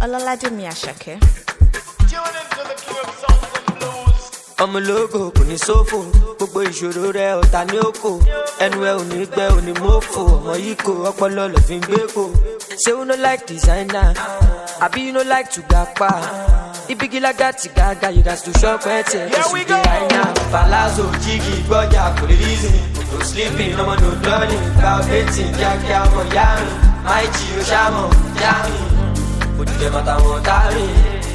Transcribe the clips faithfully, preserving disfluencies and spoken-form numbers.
Olalademi Ashake. I'm a logo, kò ní sófò, gbogbo ìṣòro rẹ̀ ọ̀tá ní òkò, ẹnu ẹ ò ní gbẹ ò ní mọ́fò, ọmọ yìí kò ọpọlọ lọ fi ń gbé kò. Say you no like designer, àbí you no like to gapa. Ibigi like that gaga, you got to shop at it. Here we go. Right now, Palazzo, Jiggy, Boya, for the reason. No sleeping, no more, no learning. About betting, Jack, Yamo, Yami. My Gio, Shamo, Yami. Put them at a montari.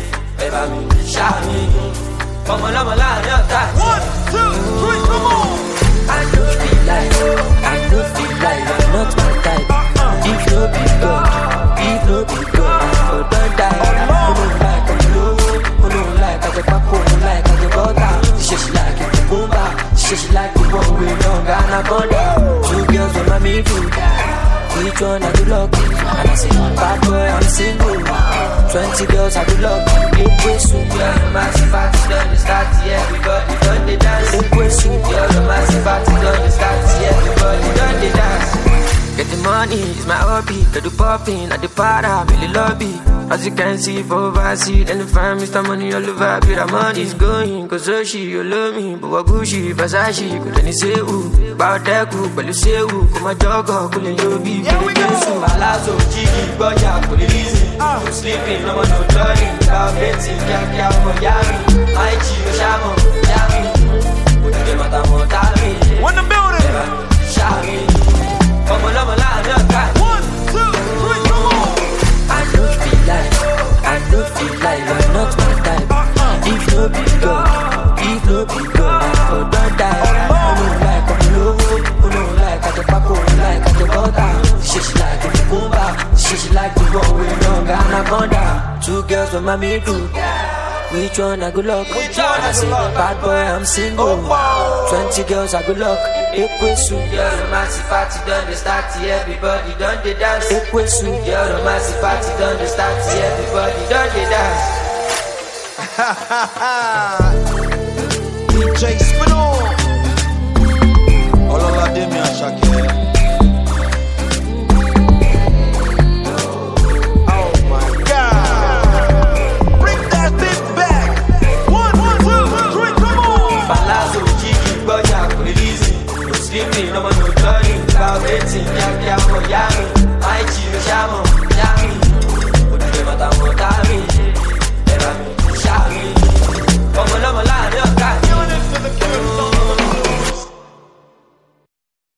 Eva me, Shami. Come on, come on, time. One, two, three, come on. I don't feel like, I don't feel like I'm not my type. If no be God, if no be God, I don't die. Oh, no, like I'm low, oh, no, like I get back home, like I get butter. She she like it, the bomba. She she like the one way long, and I gone down. Two girls on my me too. Which one I do lucky? And I say, bad boy, I'm single. Twenty girls I do lucky. Eight ways to girl, the massive party done the start, yeah, everybody done the dance. Eight ways to girl, the massive party done the start, yeah, everybody done the dance. Get the money, it's my hobby. Get the popping, at the para, really lobby. As you can see, for overseas, and the fam, Mister Money all over. Be the money's going, cause so she, you love me. But what Gucci, Versace, could any say who? About that group, but you say who? Come my jogger, could you be? Here we go. Palazzo, Jiggy, Boya, for the reason. No sleeping, no more, no learning. About betting, Jack, Yamo, Yami. My Gio, Shamo, Yami. Put them at a montari. When the building. Shami. Come on, come on, time. One, two, three, come on. I don't feel like, I don't feel like you're not my type. If no be God, if no be God, I don't die. Oh no, like I'm low, oh no, like I get back home, like I get butter. She she like the bomba, she she like the one way long, and I gone down. Two girls with my me too. Which one I good luck? Which one I I say, bad boy, I'm single. Oh, wow. Twenty girls I good luck. Ekwesu, girl, the massive party done the start, everybody done the dance. Ekwesu, girl, the massive party done the start, everybody done the dance. D J Spinall. Olalademi Ashake.